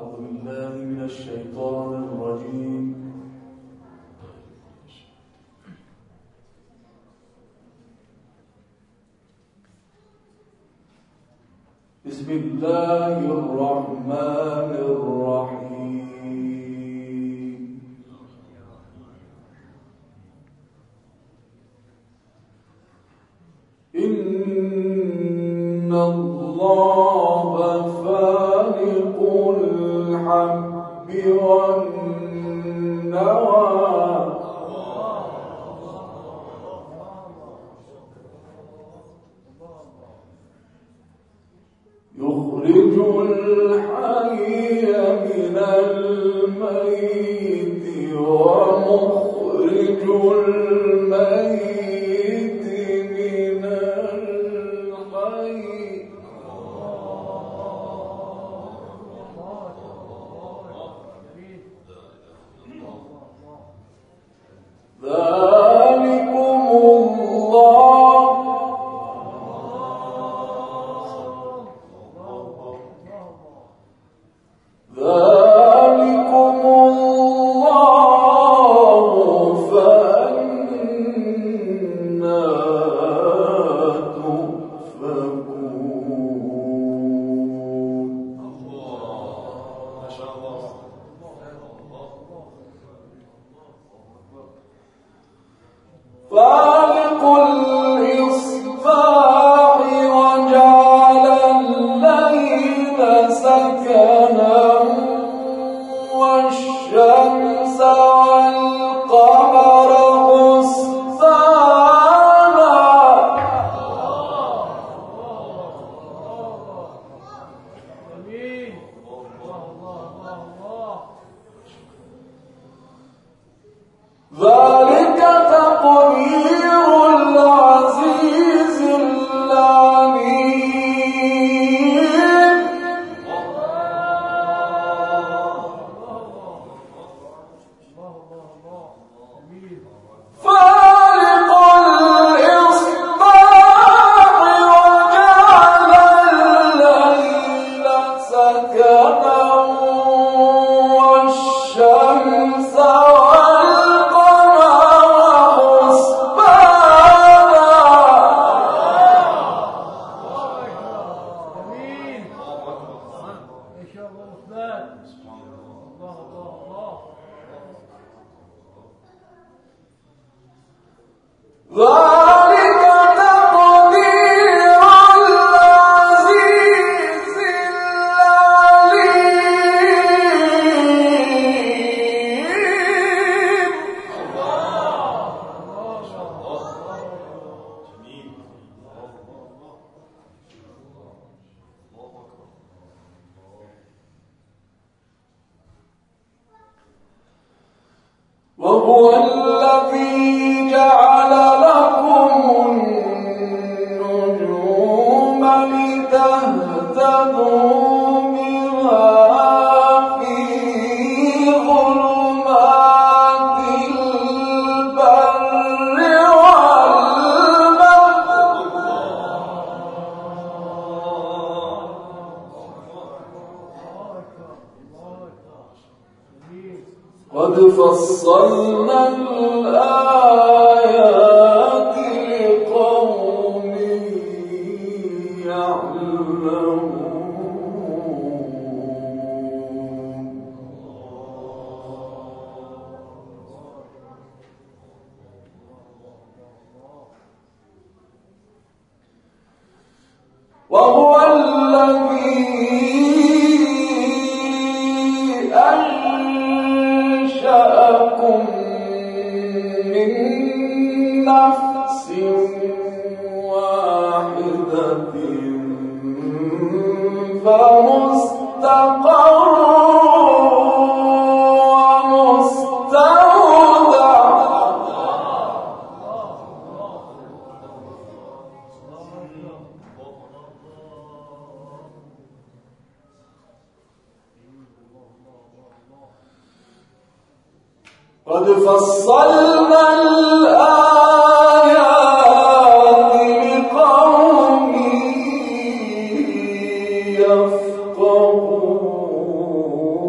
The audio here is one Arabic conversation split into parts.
بسم الله الرحمن الرحيم. إن الله فالق الحب والنوى يخرج الحي من الميت ومخرج الميت من الحي. ذلكم الله فأنا تؤفكون. ما شاء الله. فالق الإصباح وجعل الليل سكنا والشمس والقمر حسبانا. ذلك تقدير العزيز العليم. فالق الإصباح وجعل الليل سكنا والشمس والقمر حسبانا. ذلك تقدير العزيز العليم. وهو الذي جعل لكم النجوم لتهتدوا بها في ظلمات البر والبحر. قد فصلنا الآيات لقوم يعلمون. وهو الذي أنشأكم من نفس واحدة فمستقر ومستودع. قد فصلنا الآيات لقوم يفقهون.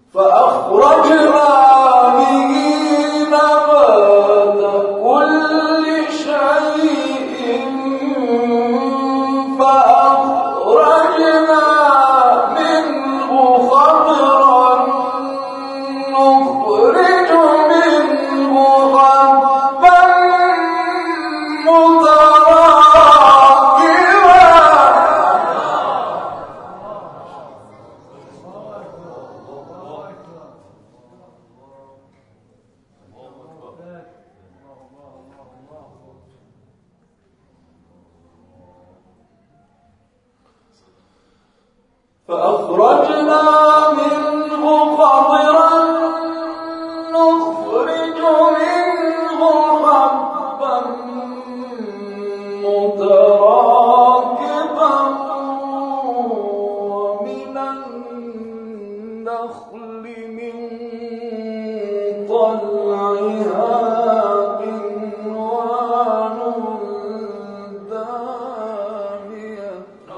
فأخرجنا به نبات كل شيء فأخرجنا منه خضرا نخرج منه حبا فأخرجنا منه خضرا نخرج منه حبا متراكبا ومن النخل من طلعها قنوان دانية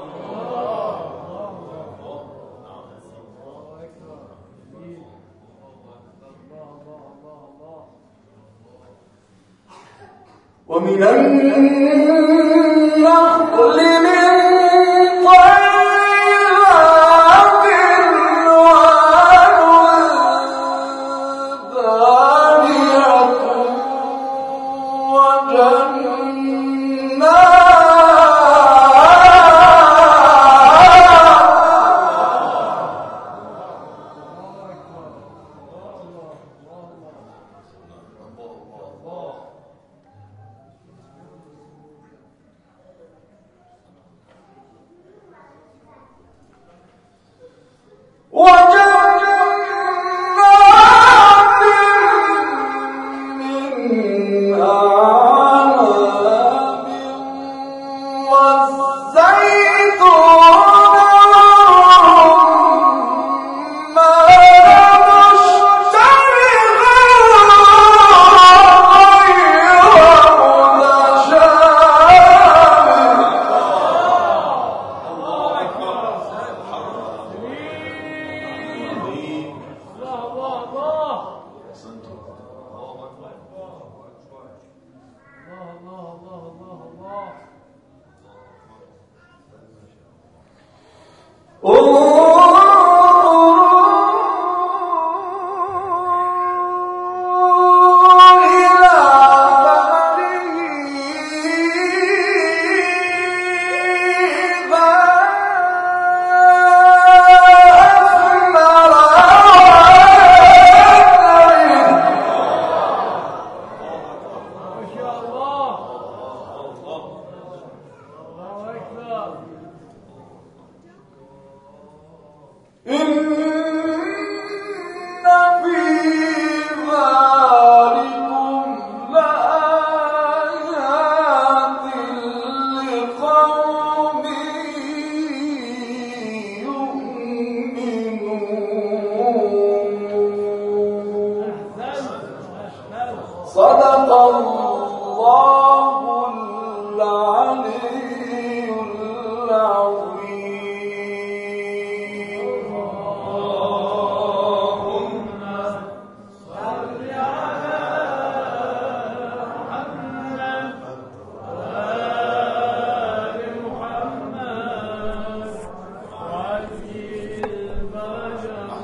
ومن النخل من طلعها قنوان دانية صدق الله